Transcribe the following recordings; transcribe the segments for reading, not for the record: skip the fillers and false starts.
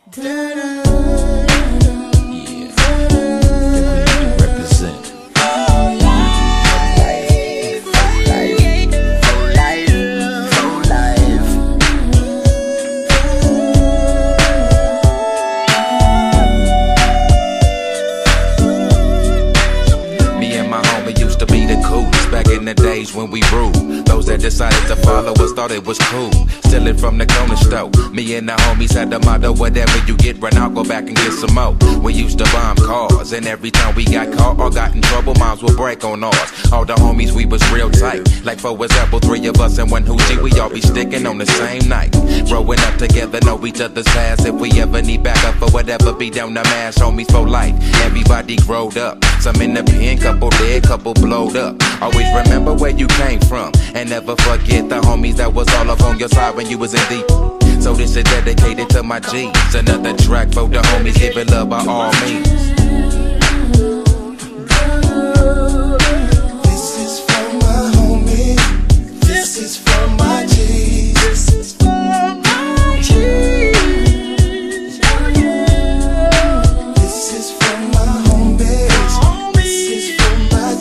In the days when we ruled, those that decided to follow us thought it was cool. Stealing from the corner store. Me and the homies had the motto, whatever you get, run out, go back and get some more. We used to bomb cars, and every time we got caught or got in trouble, moms would break on ours. All the homies, we was real tight. Like for example, 3 of us and 1 hoochie, we all be sticking on the same night. Growing up together, know each other's past. If we ever need backup or whatever, be down the mash, homies for life. Everybody growed up. Some in the pen, couple dead, couple blowed up. Always remember where you came from, and never forget the homies that was all up on your side when you was in deep. So this is dedicated to my G's. Another track for the homies, give it love by all means. This is for my homies. This is for my G's. This is for my G's. Oh yeah. This is for my homies. This is for my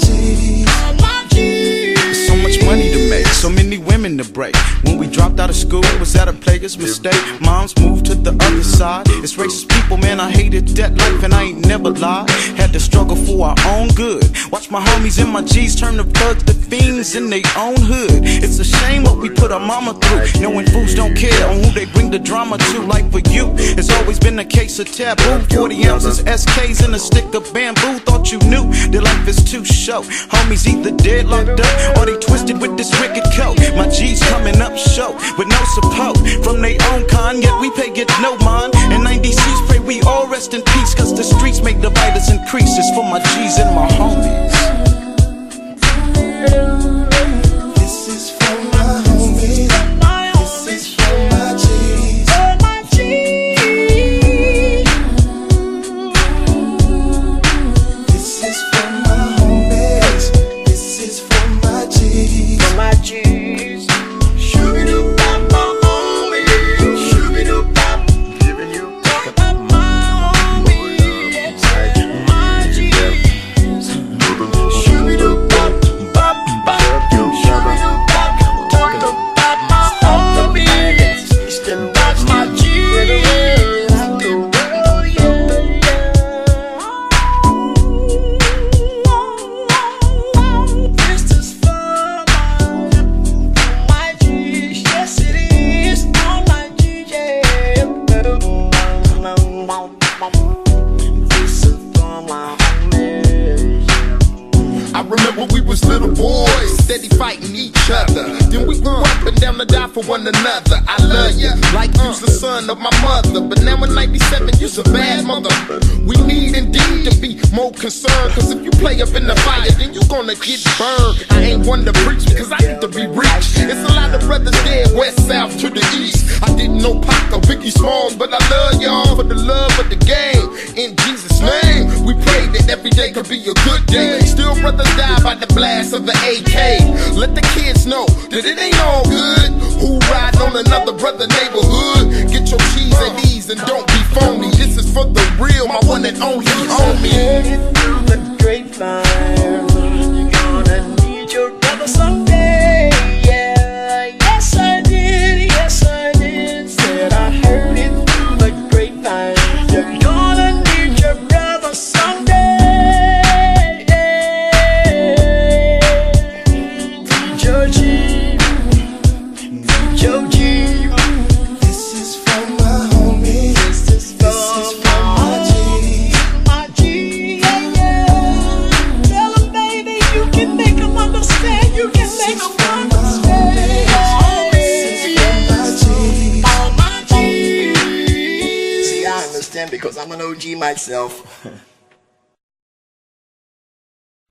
G's. So much money to make, so many women to break. When we dropped out of school, was that a player's mistake? Moms moved to the other side. It's racist people, man, I hated that life and I ain't never lied. Had to struggle for our own good. Watch my homies and my G's turn to thugs to fiends in their own hood. It's a shame what we put our mama through, knowing fools don't care on who they bring the drama to. Like for you, it's always been a case of taboo. 40 ounces, SKs and a stick of bamboo. Thought you knew that life is too short. Homies either dead, locked up, or they twisted with this wicked coat. My G's coming up short with no support from they own kind, yet we pay it no mind. And 90C's pray we all rest in peace, cause the streets make the violence increase. It's for my G's and my homies. This is for my homies. This is for my G's. This is for my homies. This is for my G's. For my G's. Shoo-be-doo-bop, my homies. Shoo-be-doo-bop. Giving you talk about my homies. My G's. Shoo-be-doo-bop, bop, bop. Shoo-be-doo-bop. Talking about my homies. Still watch my G's. I remember we was little boys, steady fighting each other. Then we grew up and down to die for one another. I love you, like you's the son of my mother. But now in 97, you's a bad mother. We need indeed to be more concerned, cause if you play up in the fire, then you gonna get burned. I ain't one to preach, cause I need to be reached. It's a lot of brothers dead, west, south, to the east. I didn't know Pac or Biggie Smalls, but I love y'all for the love of the game. In Jesus' name, we pray that every day could be a good day. Still brothers die by the blast of the AK. Let the kids know that it ain't all good. Who riding on another brother neighborhood? Get your G's at ease and don't be phony. This is for the real, my one and only homie. Through the grapevine, you're gonna need your brother someday. Yeah, yes I did, yes I did. Said I heard it through the grapevine. You're gonna need your brother someday. Joji, Joji. This is for my homies. This is for my G's. My G's, yeah. Tell them, baby, you can make them understand. You can make them understand. This is for my G's. All my G's. See, I understand because I'm an OG myself.